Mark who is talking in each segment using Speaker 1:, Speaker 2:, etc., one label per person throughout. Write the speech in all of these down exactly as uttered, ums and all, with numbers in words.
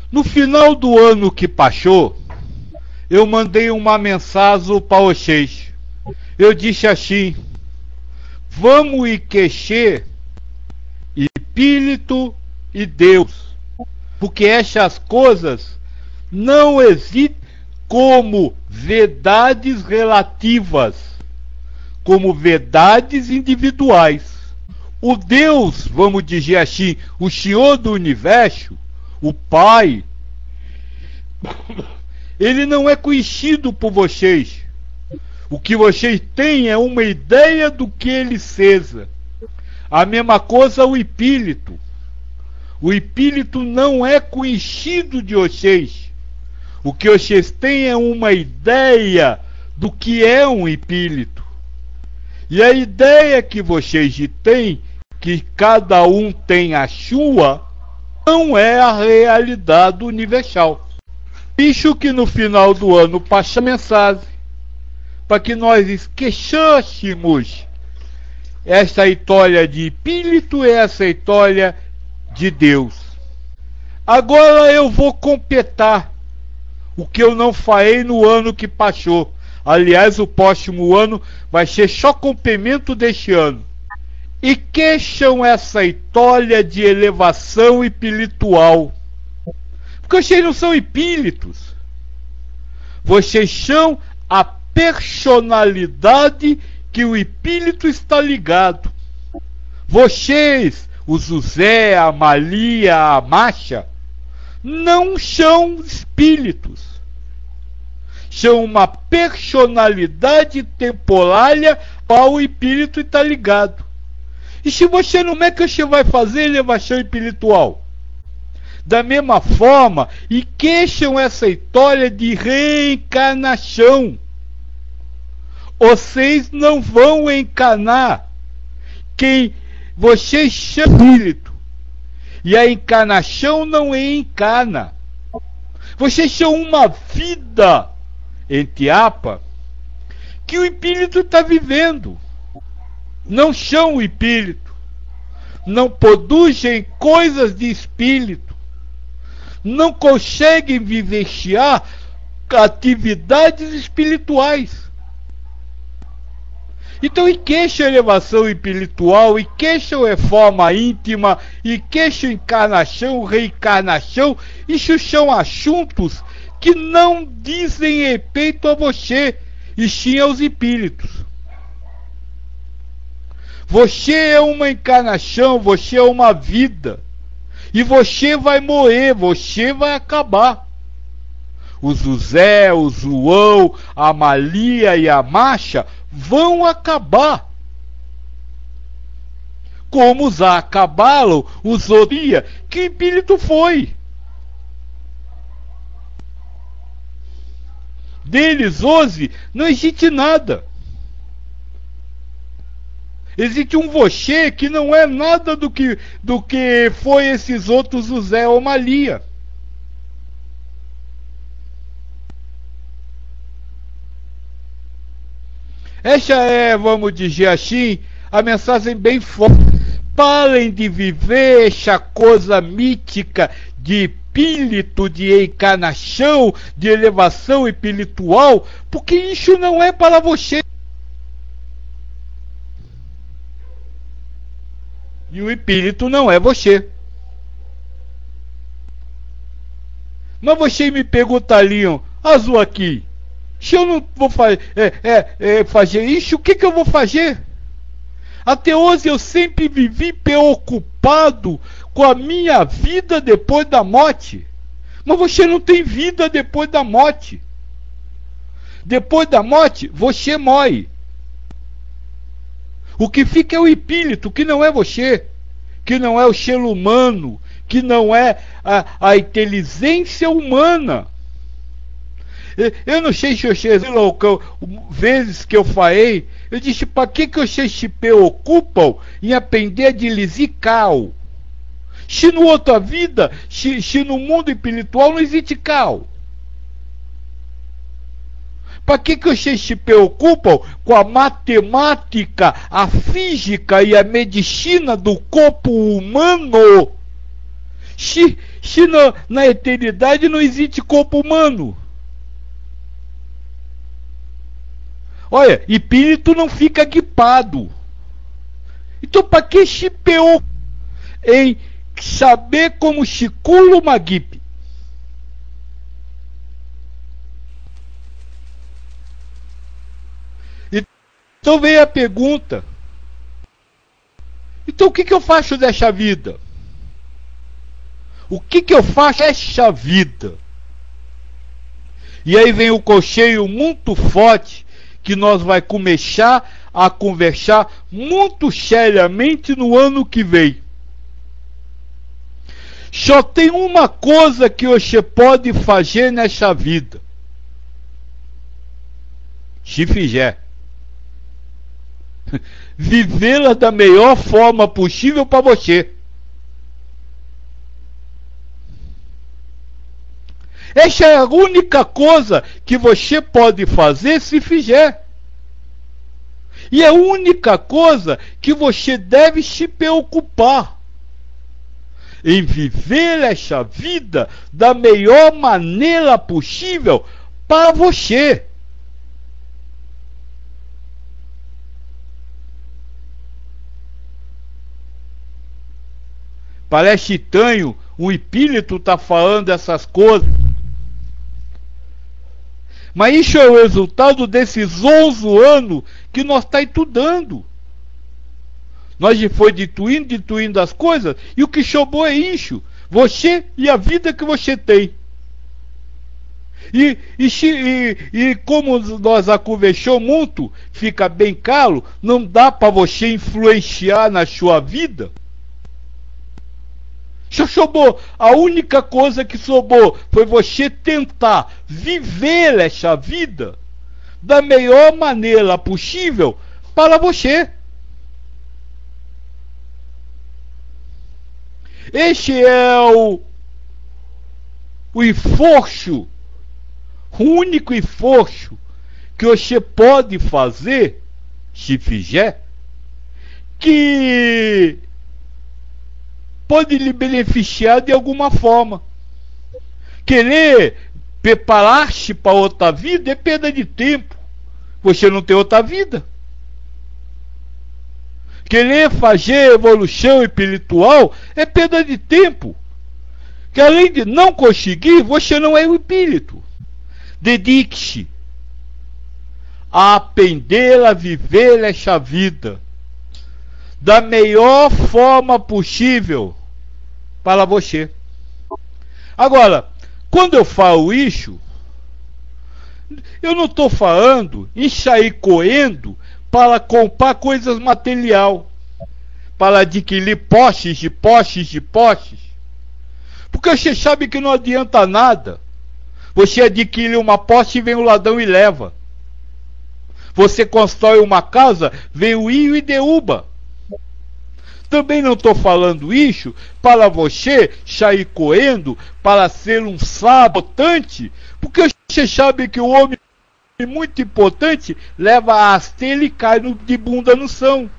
Speaker 1: No final do ano que passou, eu mandei uma mensagem para vocês. Eu disse assim: vamos e queixer Espírito e Deus, porque essas coisas não existem como verdades relativas, como verdades individuais. O Deus, vamos dizer assim, o Senhor do Universo, o Pai, ele não é conhecido por vocês. O que vocês têm é uma ideia do que ele seja. A mesma coisa o Espírito. O Espírito não é conhecido de vocês. O que vocês têm é uma ideia do que é um Espírito. E a ideia que vocês têm, que cada um tem a sua, não é a realidade universal. Isso que no final do ano passa a mensagem, para que nós esquecêssemos essa história de Espírito e essa história de Deus. Agora eu vou completar o que eu não falei no ano que passou. Aliás, o próximo ano vai ser só complemento deste ano. E que são essa história de elevação espiritual? Porque vocês não são espíritos. Vocês são a personalidade que o espírito está ligado. Vocês, o José, a Maria, a Masha, não são espíritos. São uma personalidade temporária ao o espírito está ligado. E se você não é que você vai fazer elevação espiritual? Da mesma forma, e queixam essa história de reencarnação. Vocês não vão encarnar. Quem vocês chamam espírito. E a encarnação não encarna. Vocês são uma vida, entre aspas, que o espírito está vivendo. Não são o espírito. Não produzem coisas de espírito. Não conseguem vivenciar atividades espirituais. Então, e queixa elevação espiritual, e queixa reforma íntima, e queixa encarnação, reencarnação, isso são assuntos que não dizem respeito a você, e sim aos espíritos. Você é uma encarnação, você é uma vida, e você vai morrer, você vai acabar. O José, o João, a Maria e a Masha vão acabar. Como já acabaram os outros que o espírito foi. Deles hoje não existe nada. Existe um você que não é nada do que, do que foi esses outros José ou Maria. Essa é, vamos dizer assim, a mensagem bem forte. Parem de viver essa coisa mítica de espírito, de encarnação, de elevação espiritual, porque isso não é para você. E o espírito não é você. Mas vocês me perguntariam, azul aqui, se eu não vou fazer, é, é, é, fazer isso, o que, que eu vou fazer? Até hoje eu sempre vivi preocupado com a minha vida depois da morte. Mas você não tem vida depois da morte. Depois da morte, você morre. O que fica é o espírito, que não é você, que não é o ser humano, que não é a, a inteligência humana. Eu não sei se vocês loucão, vezes que eu falei, eu disse, para que, que vocês se preocupam em aprender de lisical? Se no outra vida, se, se no mundo espiritual não existe cal. Para que, que vocês se preocupam com a matemática, a física e a medicina do corpo humano? Se, Se na, na eternidade não existe corpo humano. Olha, espírito não fica equipado. Então para que chipeou em saber como circula uma guipe? Então vem a pergunta. Então o que, que eu faço desta vida? O que, que eu faço desta vida? E aí vem o cocheio muito forte que nós vai começar a conversar muito seriamente no ano que vem. Só tem uma coisa que você pode fazer nessa vida. Se fizer. Vivê-la da melhor forma possível para você. Essa é a única coisa que você pode fazer se fizer. E é a única coisa que você deve se preocupar. Em viver essa vida da melhor maneira possível para você. Parece estranho o espírito está falando essas coisas. Mas isso é o resultado desses onze anos que nós está estudando. Nós foi destruindo, destruindo as coisas, e o que sobrou é isso. Você e a vida que você tem. E, e, e, e como nós a conversamos muito, fica bem claro, não dá para você influenciar na sua vida. Só sobrou, a única coisa que sobrou foi você tentar viver essa vida da melhor maneira possível para você. Este é o, o esforço, o único esforço que você pode fazer, se fizer, que pode lhe beneficiar de alguma forma. Querer preparar-se para outra vida é perda de tempo. Você não tem outra vida. Querer fazer evolução espiritual é perda de tempo. Que além de não conseguir, você não é o espírito. Dedique-se a aprender a viver essa vida da melhor forma possível para você. Agora, quando eu falo isso, eu não estou falando em sair correndo para comprar coisas material, para adquirir posses de posses de posses, porque você sabe que não adianta nada. Você adquire uma posse e vem o ladrão e leva. Você constrói uma casa, vem o rio e derruba. Também não estou falando isso para você sair correndo para ser um sabotante, porque você sabe que o homem muito importante leva a rasteira e cai no, de bunda no chão.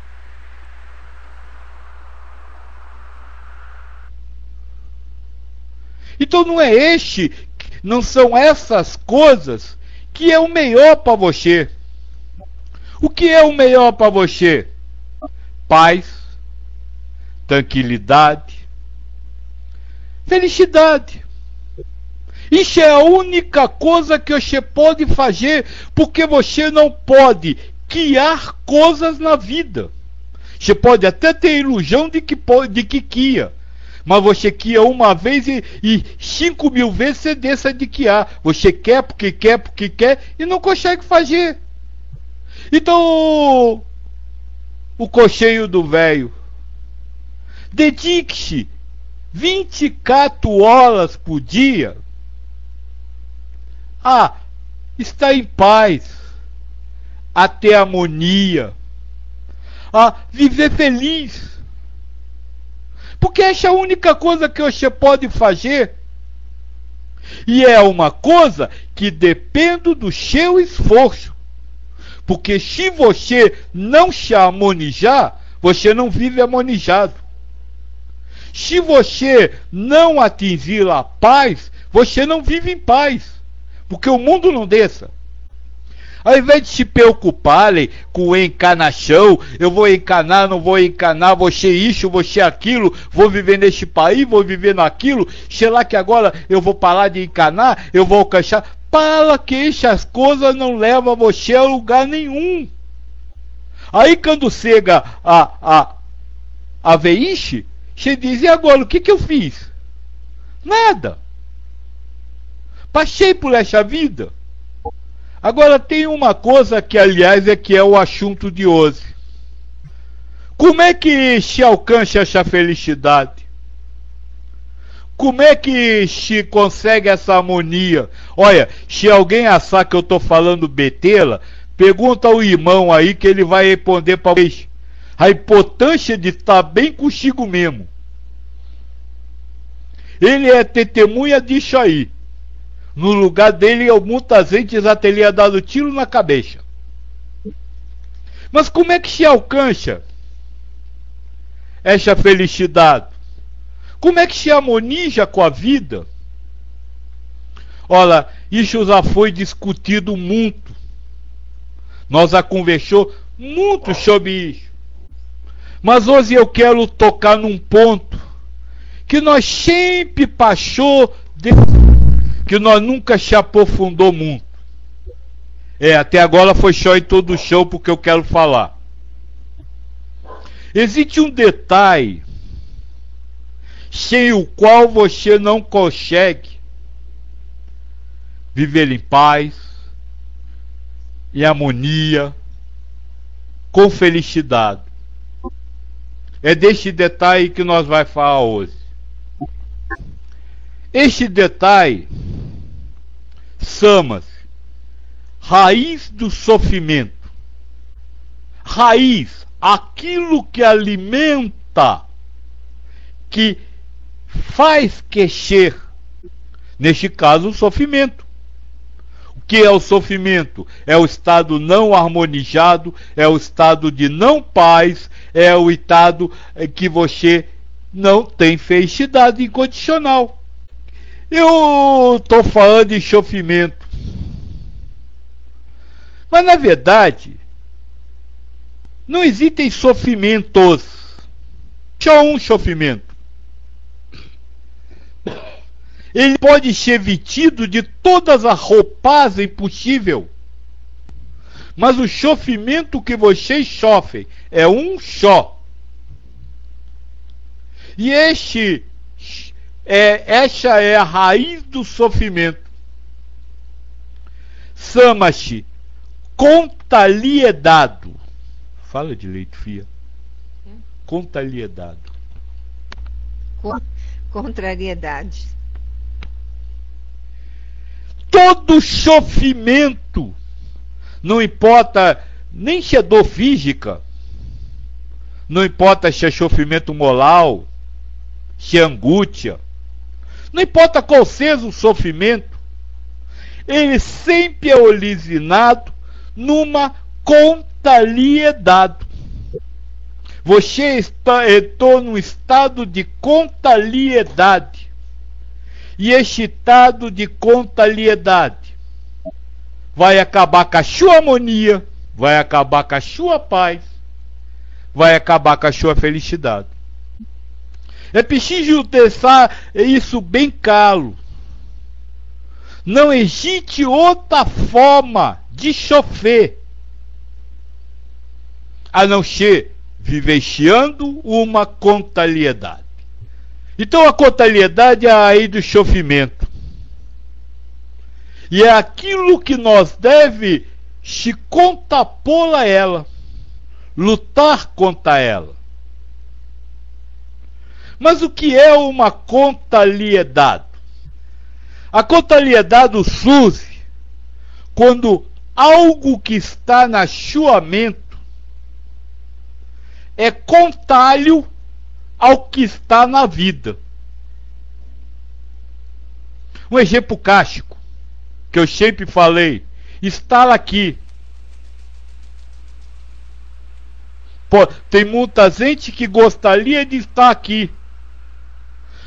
Speaker 1: Então não é este, não são essas coisas que é o melhor para você. O que é o melhor para você? Paz, tranquilidade, felicidade. Isso é a única coisa que você pode fazer, porque você não pode criar coisas na vida. Você pode até ter ilusão de que, de que cria, mas você cria uma vez e, e cinco mil vezes você deixa de criar. Você quer porque quer porque quer e não consegue fazer. Então, o cocheio do velho, dedique-se vinte e quatro horas por dia a estar em paz, a ter harmonia, a viver feliz. Porque essa é a única coisa que você pode fazer. E é uma coisa que depende do seu esforço. Porque se você não se harmonizar, você não vive harmonizado. Se você não atingir a paz, você não vive em paz, porque o mundo não desça. Ao invés de se preocuparem com encarnação, eu vou encarnar, não vou encarnar, vou ser isso, vou ser aquilo, vou viver neste país, vou viver naquilo, sei lá que agora eu vou parar de encarnar, eu vou alcançar. Para que essas coisas não levam você a lugar nenhum. Aí quando chega a, a, a veixe, você diz, e agora, o que, que eu fiz? Nada. Passei por essa vida. Agora tem uma coisa que, aliás, é que é o assunto de hoje. Como é que se alcança essa felicidade? Como é que se consegue essa harmonia? Olha, se alguém achar que eu estou falando betela, pergunta ao irmão aí que ele vai responder para vocês. A importância de estar bem consigo mesmo. Ele é testemunha disso aí. No lugar dele, muitas vezes já teria dado tiro na cabeça. Mas como é que se alcança essa felicidade? Como é que se harmoniza com a vida? Olha, isso já foi discutido muito. Nós já conversamos muito sobre isso. Mas hoje eu quero tocar num ponto que nós sempre passou de... que nós nunca se aprofundou muito. É, até agora foi só em todo o show porque eu quero falar. Existe um detalhe sem o qual você não consegue viver em paz, em harmonia, com felicidade. É deste detalhe que nós vamos falar hoje. Este detalhe chama-se raiz do sofrimento. Raiz, aquilo que alimenta, que faz crescer, neste caso, o sofrimento. O que é o sofrimento? É o estado não harmonizado, é o estado de não paz, é o estado que você não tem felicidade incondicional. Eu estou falando de sofrimento, mas na verdade não existem sofrimentos, só um sofrimento. Ele pode ser vestido de todas as roupagens possíveis, mas o sofrimento que vocês sofrem é um só. E este É, essa é a raiz do sofrimento. Chama-se contrariedade. Fala direito, filha. Contrariedade.
Speaker 2: Contrariedade.
Speaker 1: Todo sofrimento, não importa nem se é dor física, não importa se é sofrimento moral, se é angústia, não importa qual seja o sofrimento, ele sempre é originado numa contrariedade. Você está, entrou num estado de contrariedade. E este estado de contrariedade vai acabar com a sua harmonia, vai acabar com a sua paz, vai acabar com a sua felicidade. É preciso deixar isso bem claro. Não existe outra forma de sofrer a não ser vivenciando uma contrariedade. Então a contrariedade é a raiz do sofrimento. E é aquilo que nós deve se contrapor a ela, lutar contra ela. Mas o que é uma contrariedade? A contrariedade surge quando algo que está na sua mente é contrário ao que está na vida. Um exemplo cástico, que eu sempre falei, estar aqui. Pô, tem muita gente que gostaria de estar aqui,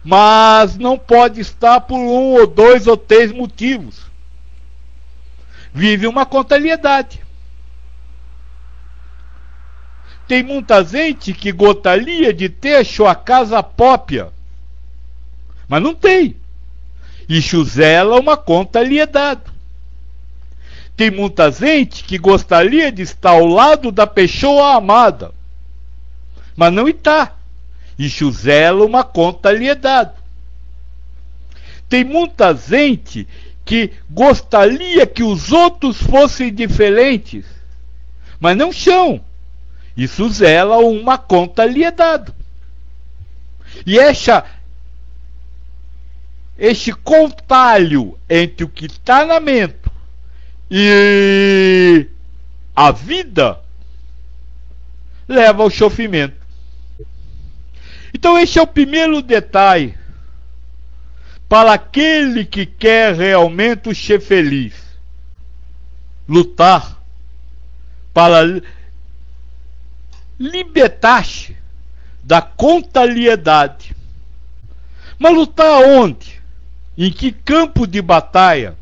Speaker 1: mas não pode estar por um ou dois ou três motivos. Vive uma contrariedade. Tem muita gente que gostaria de ter sua casa própria, mas não tem. Isso zela uma contrariedade. Tem muita gente que gostaria de estar ao lado da pessoa amada, mas não está. Isso zela uma contrariedade. Tem muita gente que gostaria que os outros fossem diferentes, mas não são. Isso zela uma contrariedade. E essa, este contalho entre o que está na mente e a vida leva ao sofrimento. Então esse é o primeiro detalhe para aquele que quer realmente ser feliz. Lutar para libertar-se da contrariedade. Mas lutar onde? Em que campo de batalha?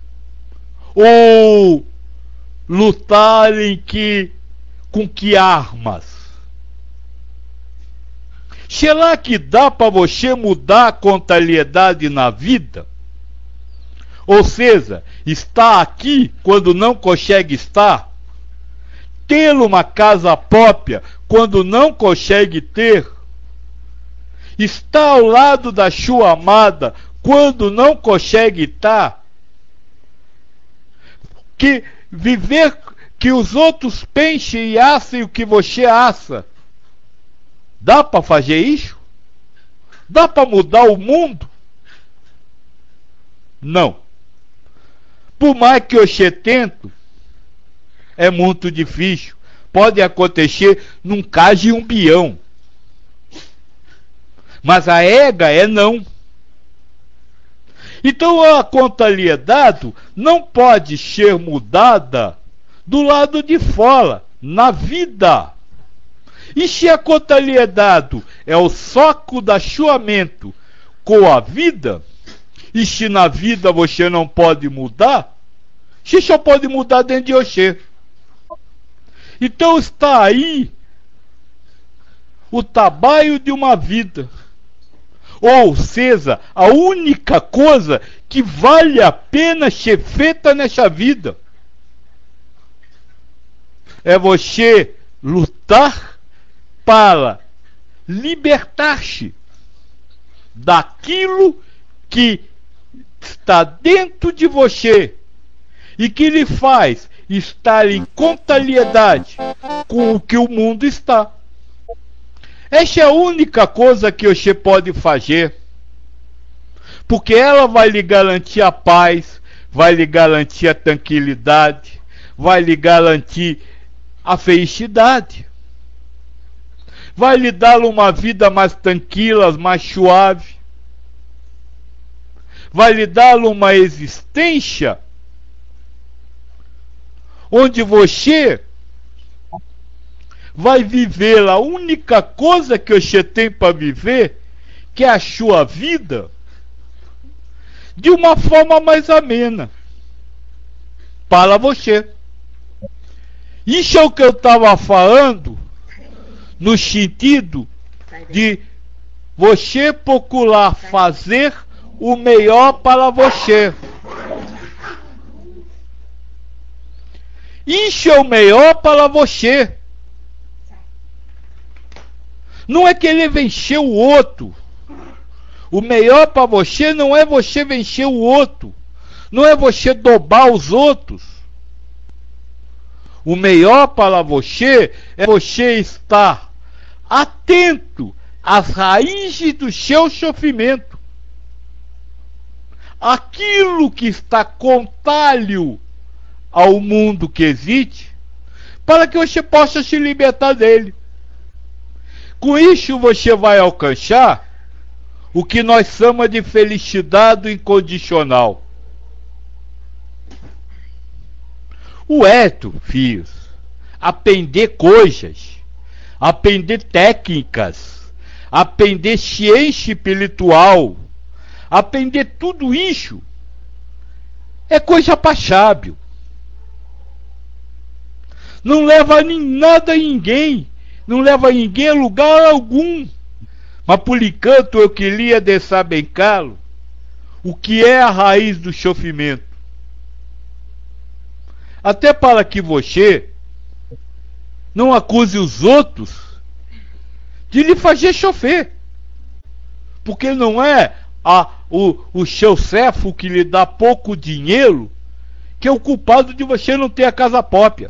Speaker 1: Ou lutar em que, com que armas? Será que dá para você mudar a contrariedade na vida? Ou seja, estar aqui quando não consegue estar? Ter uma casa própria quando não consegue ter? Estar ao lado da sua amada quando não consegue estar? Que viver que os outros pensem e assem o que você assa? Dá para fazer isso? Dá para mudar o mundo? Não. Por mais que você tente, é muito difícil. Pode acontecer num caso de um bião. Mas a ega é não. Então a contrariedade não pode ser mudada do lado de fora, na vida. E se a contrariedade é o soco da sua mente com a vida, e se na vida você não pode mudar, você só pode mudar dentro de você. Então está aí o trabalho de uma vida. Ou seja, a única coisa que vale a pena ser feita nessa vida é você lutar para libertar-se daquilo que está dentro de você e que lhe faz estar em contrariedade com o que o mundo está. Essa é a única coisa que você pode fazer, porque ela vai lhe garantir a paz, vai lhe garantir a tranquilidade, vai lhe garantir a felicidade, vai lhe dar uma vida mais tranquila, mais suave, vai lhe dar uma existência onde você vai viver a única coisa que você tem para viver, que é a sua vida, de uma forma mais amena para você. Isso é o que eu estava falando no sentido de você procurar fazer o melhor para você. Isso é o melhor para você. Não é querer vencer o outro. O melhor para você não é você vencer o outro. Não é você dobrar os outros. O melhor para você é você estar atento às raízes do seu sofrimento. Aquilo que está contrário ao mundo que existe, para que você possa se libertar dele. Com isso você vai alcançar o que nós chamamos de felicidade incondicional. O Eto, filhos, aprender coisas, aprender técnicas, aprender ciência espiritual, aprender tudo isso, é coisa para sábio. Não leva nem nada a ninguém, não leva ninguém a lugar algum. Mas por enquanto eu queria deixar bem claro o que é a raiz do sofrimento. Até para que você não acuse os outros de lhe fazer chofer. Porque não é a, o, o seu chefe que lhe dá pouco dinheiro que é o culpado de você não ter a casa própria.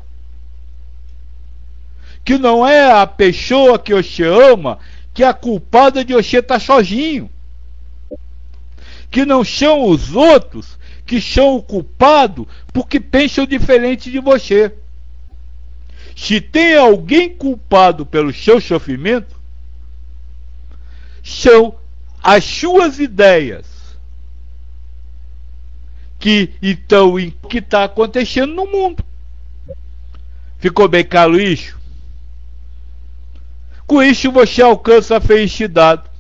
Speaker 1: Que não é a pessoa que você ama que é a culpada de você estar sozinho. Que não são os outros que são o culpado porque pensam diferente de você. Se tem alguém culpado pelo seu sofrimento, são as suas ideias que então o que está acontecendo no mundo. Ficou bem claro isso? Com isso você alcança a felicidade.